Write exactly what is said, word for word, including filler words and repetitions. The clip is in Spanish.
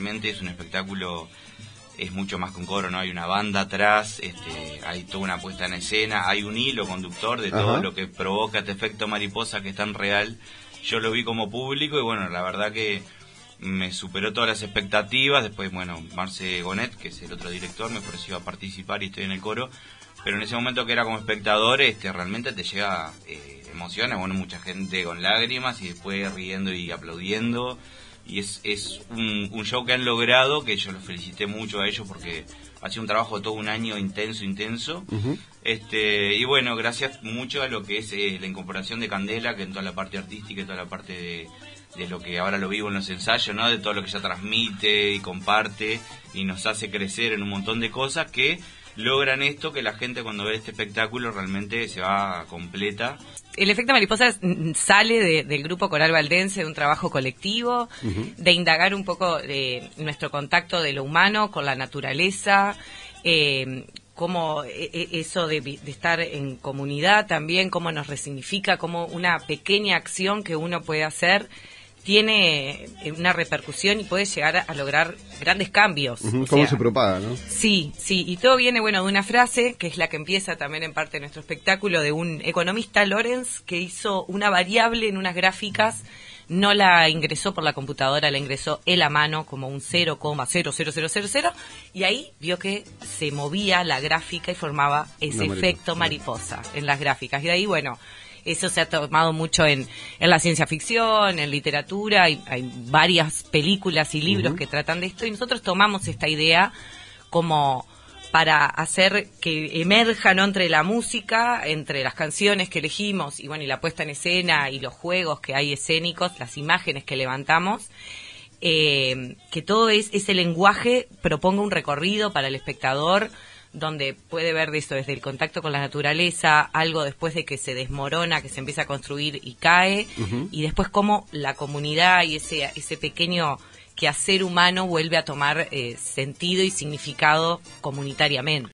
realmente es un espectáculo, es mucho más que un coro, ¿no? Hay una banda atrás, este, hay toda una puesta en escena, hay un hilo conductor de todo Ajá. lo que provoca este efecto mariposa que es tan real. Yo lo vi como público y bueno, la verdad que me superó todas las expectativas. Después, bueno, Marce Gonet, que es el otro director, me ofreció a participar y estoy en el coro. Pero en ese momento que era como espectador, este, realmente te llega eh, emociones, bueno, mucha gente con lágrimas y después riendo y aplaudiendo. Y es, es un, un show que han logrado, que yo los felicité mucho a ellos porque ha sido un trabajo de todo un año intenso, intenso. Uh-huh. este Y bueno, gracias mucho a lo que es eh, la incorporación de Candela, que en toda la parte artística y toda la parte de, de lo que ahora lo vivo en los ensayos, ¿no? De todo lo que ella transmite y comparte y nos hace crecer en un montón de cosas que logran esto, que la gente cuando ve este espectáculo realmente se va completa. El efecto mariposa sale de, del grupo Coral Valdense, de un trabajo colectivo, uh-huh. de indagar un poco de nuestro contacto de lo humano con la naturaleza, eh, cómo eso de, de estar en comunidad también, cómo nos resignifica, cómo una pequeña acción que uno puede hacer tiene una repercusión y puede llegar a, a lograr grandes cambios. Uh-huh, ¿Cómo sea, se propaga, no? Sí, sí, y todo viene, bueno, de una frase, que es la que empieza también en parte de nuestro espectáculo, de un economista, Lorenz, que hizo una variable en unas gráficas, no la ingresó por la computadora, la ingresó él a mano como un cero coma cero cero cero cero cero, y ahí vio que se movía la gráfica y formaba ese mariposa, efecto mariposa en las gráficas. Y de ahí, bueno, eso se ha tomado mucho en, en la ciencia ficción, en literatura, hay, hay varias películas y libros uh-huh. que tratan de esto, y nosotros tomamos esta idea como para hacer que emerja, ¿no?, entre la música, entre las canciones que elegimos, y bueno, y la puesta en escena, y los juegos que hay escénicos, las imágenes que levantamos, eh, que todo es, ese lenguaje proponga un recorrido para el espectador, donde puede ver de eso, desde el contacto con la naturaleza, algo después de que se desmorona, que se empieza a construir y cae, uh-huh. y después cómo la comunidad y ese ese pequeño quehacer humano vuelve a tomar eh, sentido y significado comunitariamente.